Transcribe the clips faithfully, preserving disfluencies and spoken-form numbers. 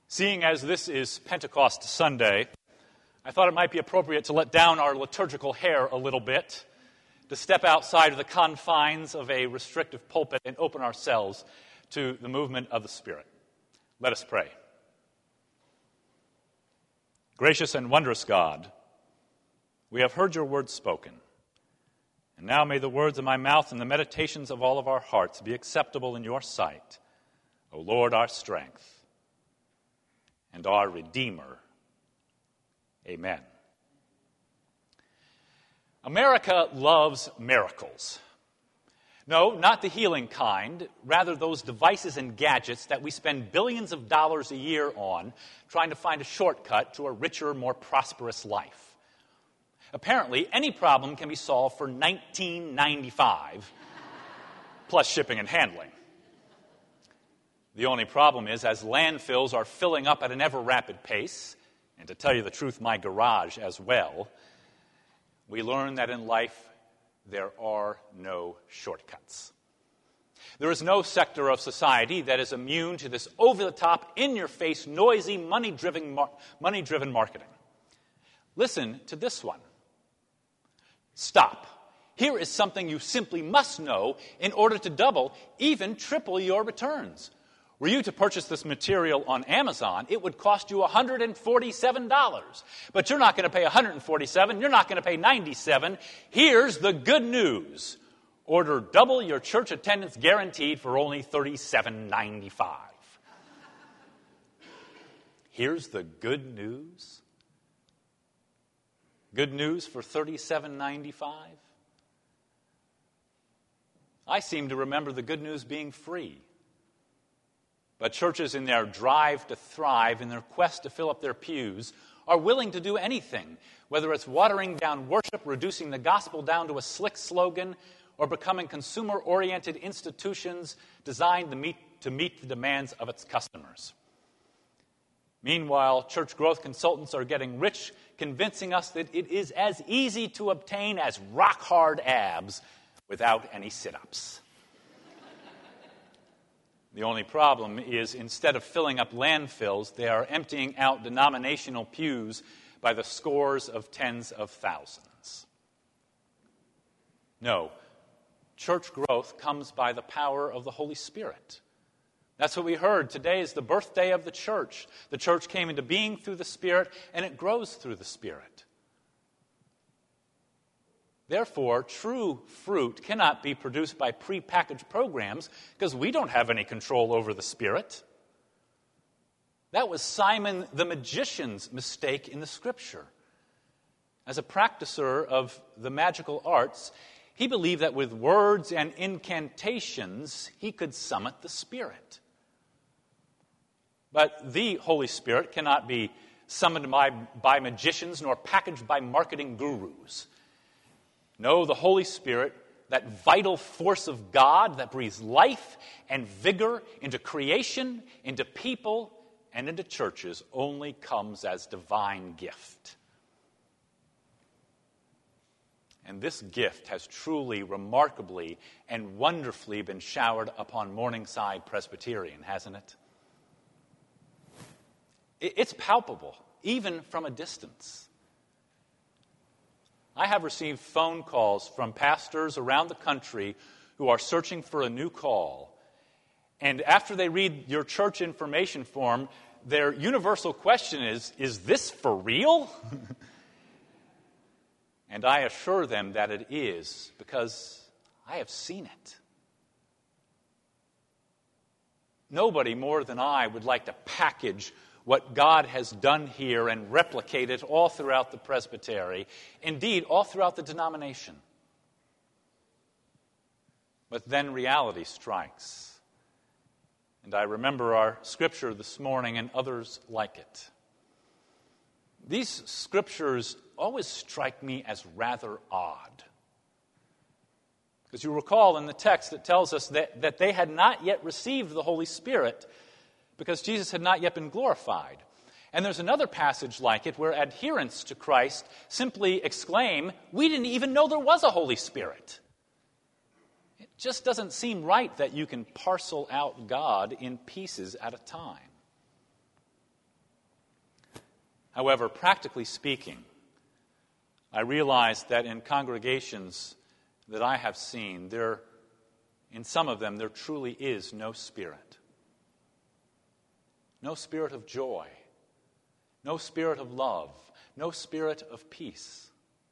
Seeing as this is Pentecost Sunday, I thought it might be appropriate to let down our liturgical hair a little bit, to step outside of the confines of a restrictive pulpit and open ourselves to the movement of the Spirit. Let us pray. Gracious and wondrous God, we have heard your word spoken, and now may the words of my mouth and the meditations of all of our hearts be acceptable in your sight, O Lord, our strength and our Redeemer. Amen. America loves miracles. No, not the healing kind, rather those devices and gadgets that we spend billions of dollars a year on trying to find a shortcut to a richer, more prosperous life. Apparently, any problem can be solved for nineteen dollars and ninety-five cents plus shipping and handling. The only problem is, as landfills are filling up at an ever-rapid pace, and to tell you the truth, my garage as well, we learn that in life there are no shortcuts. There is no sector of society that is immune to this over-the-top, in-your-face, noisy, money-driven, mar- money-driven marketing. Listen to this one. Stop. Here is something you simply must know in order to double, even triple your returns. Were you to purchase this material on Amazon, it would cost you one hundred forty-seven dollars. But you're not going to pay one hundred forty-seven dollars. You're not going to pay ninety-seven dollars. Here's the good news. Order double your church attendance guaranteed for only thirty-seven dollars and ninety-five cents. Here's the good news. Good news for thirty-seven dollars and ninety-five cents. I seem to remember the good news being free. But churches, in their drive to thrive, in their quest to fill up their pews, are willing to do anything, whether it's watering down worship, reducing the gospel down to a slick slogan, or becoming consumer-oriented institutions designed to meet, to meet the demands of its customers. Meanwhile, church growth consultants are getting rich, convincing us that it is as easy to obtain as rock-hard abs without any sit-ups. The only problem is, instead of filling up landfills, they are emptying out denominational pews by the scores of tens of thousands. No, church growth comes by the power of the Holy Spirit. That's what we heard. Today is the birthday of the church. The church came into being through the Spirit, and it grows through the Spirit. Therefore, true fruit cannot be produced by prepackaged programs because we don't have any control over the Spirit. That was Simon the magician's mistake in the Scripture. As a practicer of the magical arts, he believed that with words and incantations, he could summon the Spirit. But the Holy Spirit cannot be summoned by, by magicians nor packaged by marketing gurus. No, the Holy Spirit, that vital force of God that breathes life and vigor into creation, into people, and into churches, only comes as divine gift. And this gift has truly, remarkably, and wonderfully been showered upon Morningside Presbyterian, hasn't it? It's palpable, even from a distance. I have received phone calls from pastors around the country who are searching for a new call. And after they read your church information form, their universal question is, is this for real? And I assure them that it is, because I have seen it. Nobody more than I would like to package what God has done here and replicate it all throughout the presbytery, indeed, all throughout the denomination. But then reality strikes. And I remember our scripture this morning and others like it. These scriptures always strike me as rather odd. Because you recall in the text it tells us that, that they had not yet received the Holy Spirit because Jesus had not yet been glorified. And there's another passage like it where adherents to Christ simply exclaim, "We didn't even know there was a Holy Spirit." It just doesn't seem right that you can parcel out God in pieces at a time. However, practically speaking, I realize that in congregations that I have seen, there, in some of them, there truly is no spirit. No spirit of joy. No spirit of love. No spirit of peace.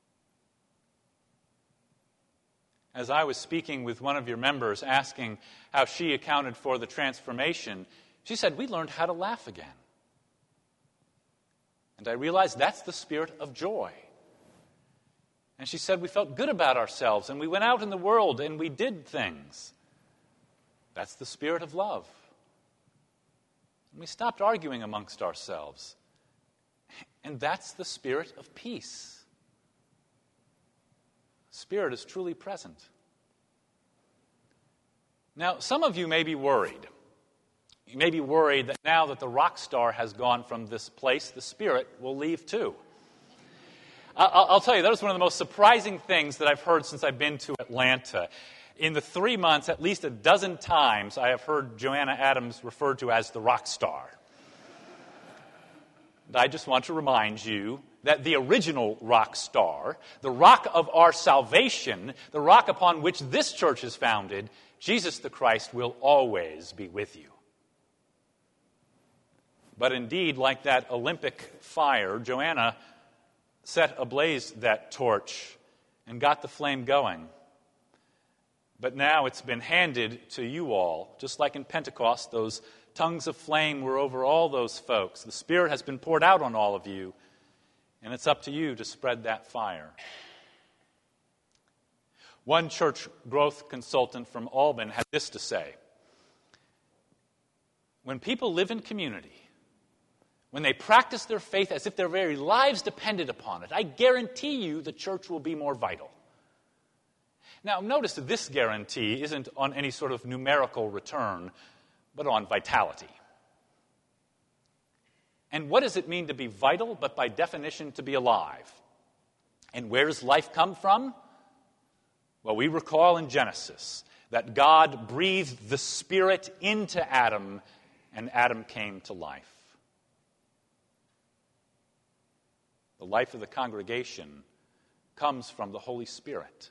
As I was speaking with one of your members, asking how she accounted for the transformation, she said, "We learned how to laugh again." And I realized that's the spirit of joy. And she said, "We felt good about ourselves, and we went out in the world, and we did things." That's the spirit of love. And we stopped arguing amongst ourselves. And that's the spirit of peace. Spirit is truly present. Now, some of you may be worried. You may be worried that now that the rock star has gone from this place, the spirit will leave too. I'll, I'll tell you, that was one of the most surprising things that I've heard since I've been to Atlanta. In the three months, at least a dozen times, I have heard Joanna Adams referred to as the rock star. And I just want to remind you that the original rock star, the rock of our salvation, the rock upon which this church is founded, Jesus the Christ, will always be with you. But indeed, like that Olympic fire, Joanna set ablaze that torch and got the flame going. But now it's been handed to you all, just like in Pentecost, those tongues of flame were over all those folks. The Spirit has been poured out on all of you, and it's up to you to spread that fire. One church growth consultant from Albany had this to say: when people live in community, when they practice their faith as if their very lives depended upon it, I guarantee you the church will be more vital. Now, notice that this guarantee isn't on any sort of numerical return, but on vitality. And what does it mean to be vital, but by definition to be alive? And where does life come from? Well, we recall in Genesis that God breathed the Spirit into Adam, and Adam came to life. The life of the congregation comes from the Holy Spirit.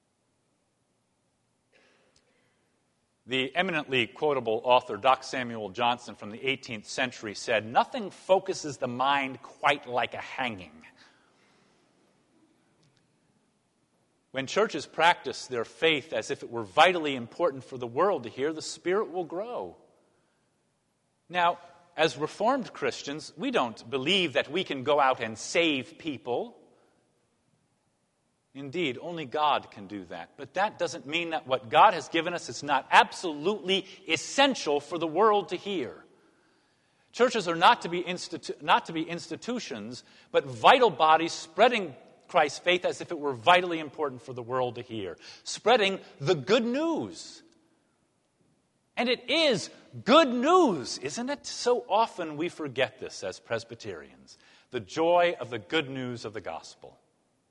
The eminently quotable author Doctor Samuel Johnson from the eighteenth century said, "Nothing focuses the mind quite like a hanging." When churches practice their faith as if it were vitally important for the world to hear, the Spirit will grow. Now, as Reformed Christians, we don't believe that we can go out and save people. Indeed, only God can do that. But that doesn't mean that what God has given us is not absolutely essential for the world to hear. Churches are not to be institu- not to be institutions, but vital bodies spreading Christ's faith as if it were vitally important for the world to hear. Spreading the good news. And it is good news, isn't it? So often we forget this as Presbyterians. The joy of the good news of the gospel.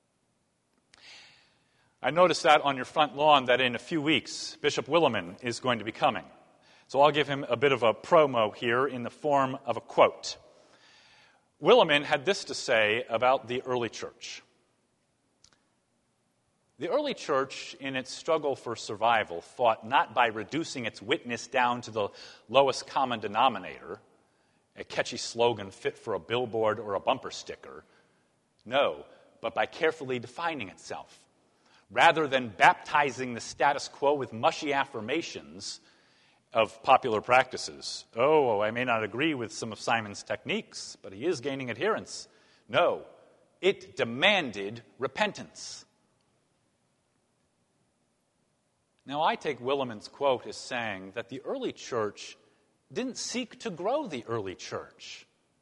I noticed that on your front lawn that in a few weeks, Bishop Williman is going to be coming. So I'll give him a bit of a promo here in the form of a quote. Williman had this to say about the early church. The early church, in its struggle for survival, fought not by reducing its witness down to the lowest common denominator, a catchy slogan fit for a billboard or a bumper sticker. No, but by carefully defining itself. Rather than baptizing the status quo with mushy affirmations of popular practices. Oh, I may not agree with some of Simon's techniques, but he is gaining adherence. No, it demanded repentance. Now, I take Williman's quote as saying that the early church didn't seek to grow the early church.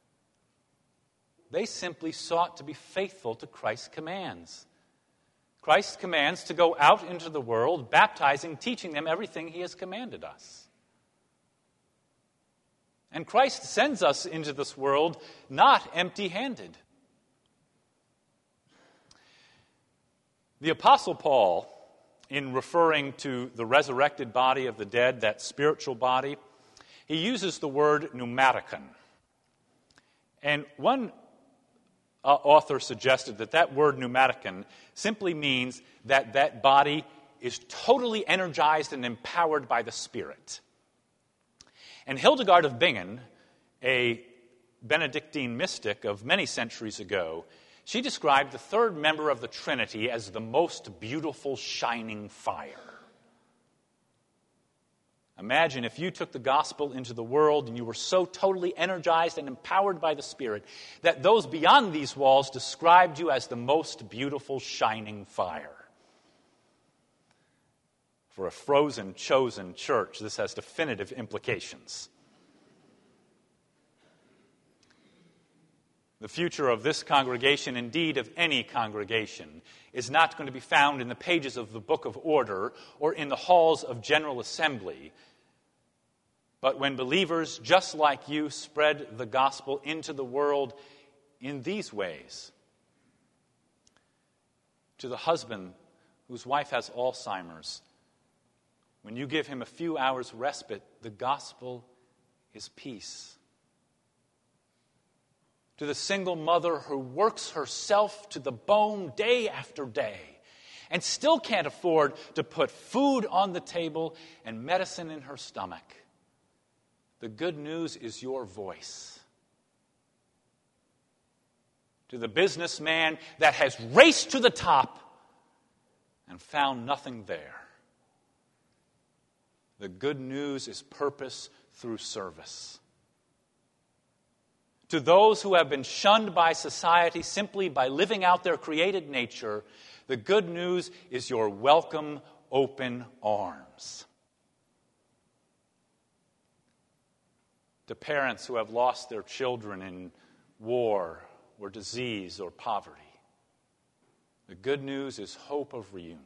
They simply sought to be faithful to Christ's commands. Christ's commands to go out into the world, baptizing, teaching them everything he has commanded us. And Christ sends us into this world not empty-handed. The Apostle Paul, in referring to the resurrected body of the dead, that spiritual body, he uses the word pneumatikon. And one uh, author suggested that that word pneumaticon simply means that that body is totally energized and empowered by the Spirit. And Hildegard of Bingen, a Benedictine mystic of many centuries ago, she described the third member of the Trinity as the most beautiful shining fire. Imagine if you took the gospel into the world and you were so totally energized and empowered by the Spirit that those beyond these walls described you as the most beautiful shining fire. For a frozen, chosen church, this has definitive implications. The future of this congregation, indeed of any congregation, is not going to be found in the pages of the Book of Order or in the halls of General Assembly, but when believers just like you spread the gospel into the world in these ways. To the husband whose wife has Alzheimer's, when you give him a few hours respite, the gospel is peace. To the single mother who works herself to the bone day after day and still can't afford to put food on the table and medicine in her stomach, the good news is your voice. To the businessman that has raced to the top and found nothing there, the good news is purpose through service. To those who have been shunned by society simply by living out their created nature, the good news is your welcome, open arms. To parents who have lost their children in war or disease or poverty, the good news is hope of reunion.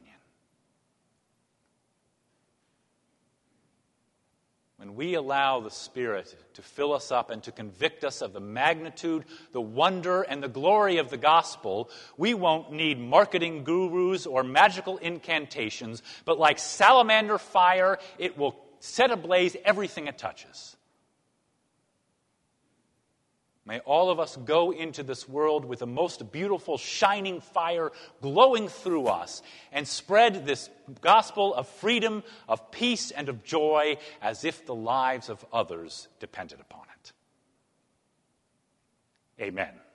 When we allow the Spirit to fill us up and to convict us of the magnitude, the wonder, and the glory of the gospel, we won't need marketing gurus or magical incantations, but like salamander fire, it will set ablaze everything it touches. May all of us go into this world with the most beautiful shining fire glowing through us and spread this gospel of freedom, of peace, and of joy as if the lives of others depended upon it. Amen.